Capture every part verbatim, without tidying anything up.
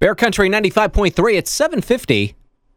Bear Country ninety-five point three, it's seven fifty.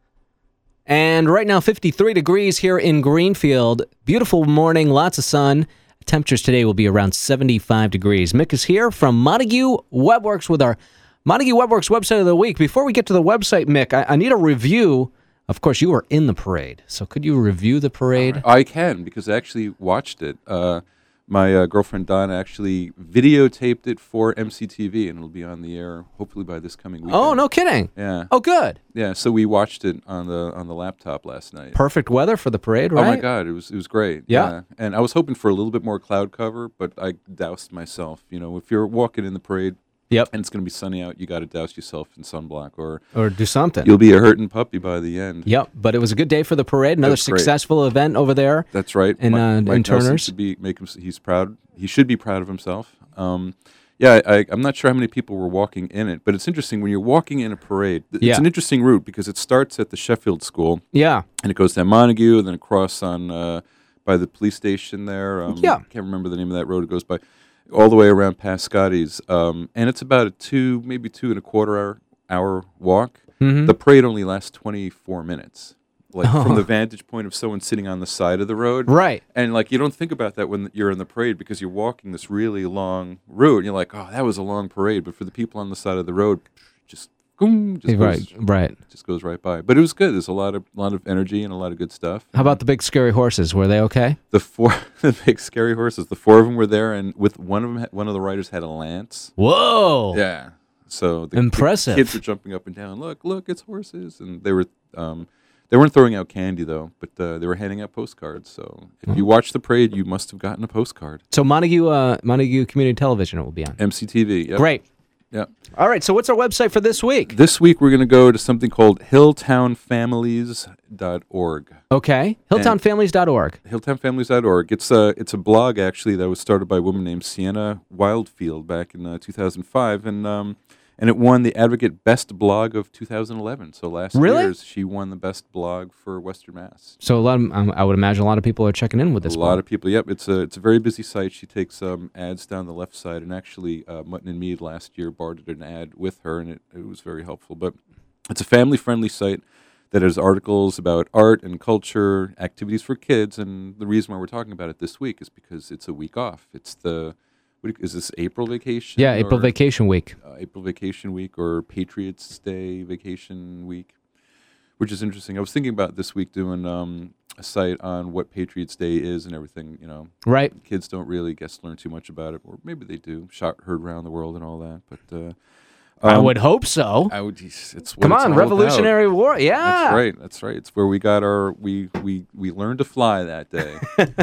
And right now, fifty-three degrees here in Greenfield. Beautiful morning, lots of sun. Temperatures today will be around seventy-five degrees. Mick is here from Montague Webworks with our Montague Webworks website of the week. Before we get to the website, Mick, I, I need a review. Of course, you were in the parade. So could you review the parade? I can, because I actually watched it. Uh, my uh, girlfriend Donna actually videotaped it for M C T V, and it'll be on the air hopefully by this coming weekend. Oh, no kidding. Yeah. Oh, good. Yeah, so we watched it on the on the laptop last night. Perfect weather for the parade, right? Oh my God, it was it was great. Yeah. yeah. And I was hoping for a little bit more cloud cover, but I doused myself. You know, if you're walking in the parade, Yep. and it's going to be sunny out, you got to douse yourself in sunblock, or Or do something. you'll be a hurting puppy by the end. Yep, but it was a good day for the parade. Another That's great. successful event over there. That's right. In, Mi- uh, in Mike Nelson Turner's. should be make him. He's proud. He should be proud of himself. Um, yeah, I, I'm not sure how many people were walking in it, but it's interesting when you're walking in a parade. th- Yeah. It's an interesting route because it starts at the Sheffield School Yeah. and it goes down Montague, then across on uh, by the police station there. Um, Yeah. can't remember the name of that road. It goes by all the way around past Scotty's, um, and it's about a two, maybe two and a quarter hour hour walk. Mhm. The parade only lasts twenty-four minutes. Like Oh. from the vantage point of someone sitting on the side of the road. Right. And like you don't think about that when you're in the parade because you're walking this really long route. And you're like, oh, that was a long parade. But for the people on the side of the road, just boom, just Right, goes, right. just goes right by. But it was good. There's a lot of lot of energy and a lot of good stuff. How about the big scary horses? Were they okay? the four the big scary horses? The four of them were there, and with one of them, one of the riders had a lance. Whoa. Yeah. So the, Impressive. the kids were jumping up and down. Look, look, it's horses, and they were. Um, They weren't throwing out candy, though, but uh, they were handing out postcards. So if you watched the parade, you must have gotten a postcard. So Montague, uh, Montague Community Television it will be on. M C T V. Yep. Great. Yeah. All right, so what's our website for this week? This week, we're going to go to something called hilltown families dot org. Okay, hilltown families dot org. hilltown families dot org. It's a, it's a blog, actually, that was started by a woman named Sienna Wildfield back in uh, two thousand five. And um, and it won the Advocate Best Blog of two thousand eleven. So last Really? year's, she won the best blog for Western Mass. So a lot of, um, I would imagine a lot of people are checking in with this A one. lot of people. Yep, it's a it's a very busy site. She takes um, ads down the left side, and actually, uh, Mutton and Mead last year bartered an ad with her, and it, it was very helpful. But it's a family friendly site that has articles about art and culture, activities for kids, and the reason why we're talking about it this week is because it's a week off. It's the what do you- is this April vacation? Yeah, April or, Vacation Week. uh, April vacation week or Patriots Day vacation week, which is interesting. I was thinking about this week doing um, a site on what Patriots Day is and everything. You know, Right. kids don't really guess learn too much about it, or maybe they do. Shot heard around the world and all that, but uh, I um, would hope so. I would. It's what Come it's on, all Revolutionary about. War. Yeah. That's right. That's right. It's where we got our we we we learned to fly that day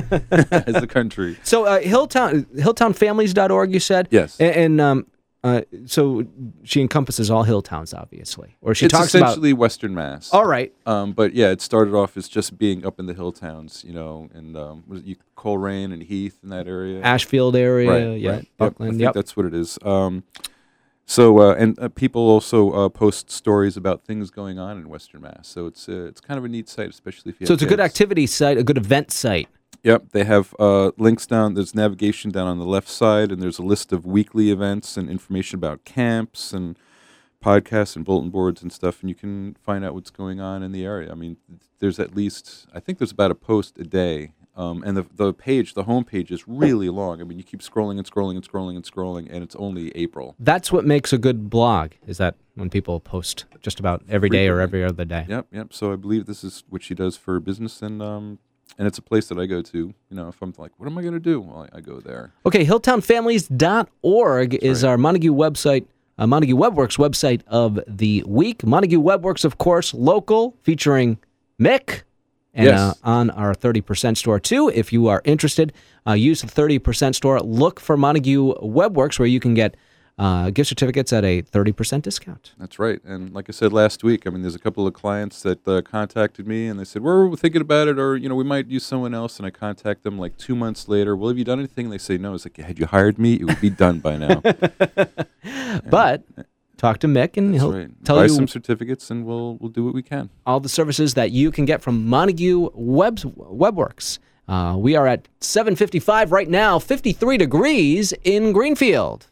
as a country. So uh, Hilltown, hilltown families dot org, you said? Yes. And, and um, uh, so she encompasses all hill towns, obviously. Or she It's talks about... essentially Western Mass. All right. Um, but yeah, it started off as just being up in the hill towns, you know, and um, was it you, Coleraine and Heath in that area. Ashfield area, right, yeah, right. Yep, I Buckland, think yep. that's what it is. Um, so uh, and uh, people also uh, post stories about things going on in Western Mass. So it's uh, it's kind of a neat site, especially if you. So have it's a good kids. activity site, a good event site. Yep, they have uh, links down. There's navigation down on the left side, and there's a list of weekly events and information about camps and podcasts and bulletin boards and stuff. And you can find out what's going on in the area. I mean, there's at least I think there's about a post a day. Um, and the the page, the home page, is really long. I mean, you keep scrolling and scrolling and scrolling and scrolling, and it's only April. That's what makes a good blog, is that when people post just about every day or Frequently. every other day. Yep, yep. So I believe this is what she does for business, and um, and it's a place that I go to. You know, if I'm like, what am I going to do? Well, I, I go there. Okay, hilltown families dot org is right. our Montague website, uh, Montague Webworks website of the week. Montague Webworks, of course, local, featuring Mick. And Yes. uh, on our thirty percent store, too, if you are interested, uh, use the thirty percent store. Look for Montague Webworks, where you can get uh, gift certificates at a thirty percent discount. That's right. And like I said last week, I mean, there's a couple of clients that uh, contacted me, and they said, we're thinking about it, or, you know, we might use someone else. And I contact them like two months later. Well, have you done anything? And they say, no. It's like, had you hired me, it would be done by now. But talk to Mick, and That's he'll right. tell Buy you some certificates, and we'll we'll do what we can. all the services that you can get from Montague Web, Webworks. Uh, we are at seven fifty-five right now, fifty-three degrees in Greenfield.